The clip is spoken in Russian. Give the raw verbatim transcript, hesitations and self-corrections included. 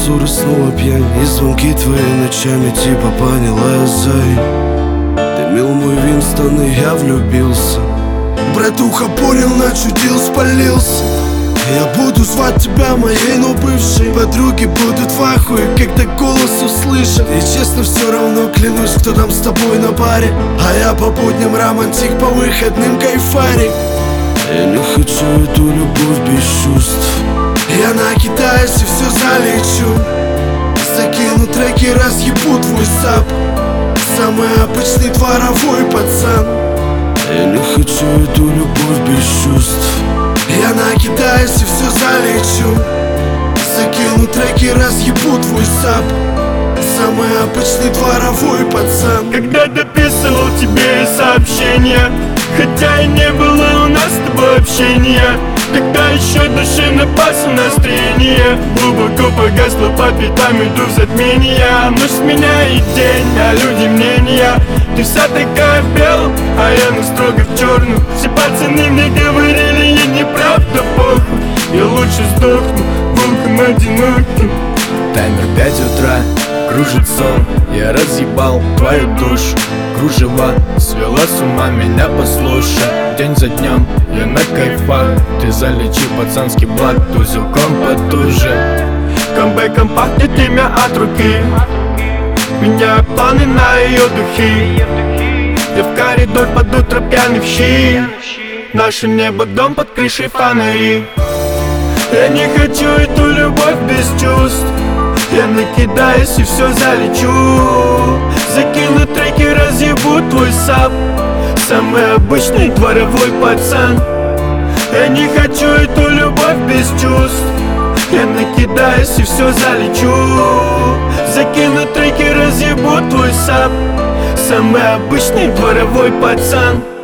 ссоры, снова пьянь, и звонки твои ночами типа поняла я, зай. Ты мил мой Винстон, и я влюбился. Братуха понял, начудил, спалился. Я буду звать тебя моей, но бывшей. Подруги будут в ахуе, когда голос услышат. И честно все равно клянусь, кто там с тобой на паре. А я по будням романтик, по выходным кайфарик. Я не хочу эту любовь без чувств. Я накидаюсь и все залечу. Закину треки, разъебу твой сап. Самый обычный дворовой пацан. Я не хочу эту любовь без чувств. Я накидаюсь и все залечу. Закину треки, разъебу твой сап. Самый обычный дворовой пацан. Когда дописывал тебе сообщения, хотя и не было у нас с тобой общения. Когда еще душевно пасло настроение, глубоко погасло по пятам, иду в затмение. Ночь сменяет день, а люди мнения. Ты вся такая в белом, а я ну строго в черную. Все пацаны мне говорили, я неправда похуй. Я лучше сдохну волком одиноким. Таймер пять утра, кружит сон. Я разъебал твою душу. Кружева свела с ума, меня послушай. День за днем, я на кайфах. Ты залечи пацанский блат, тузелком потуже. Камбэком пахнет имя от руки. Меняю планы на ее духи. Я в коридор под утро пьяный в щи. Наше небо дом под крышей фонари. Я не хочу эту любовь без чувств. Я накидаюсь и все залечу. Закину треки, разъебу твой сап. Самый обычный дворовой пацан. Я не хочу эту любовь без чувств. Я накидаюсь и все залечу. Закину треки, разъебу твой сап. Самый обычный дворовой пацан.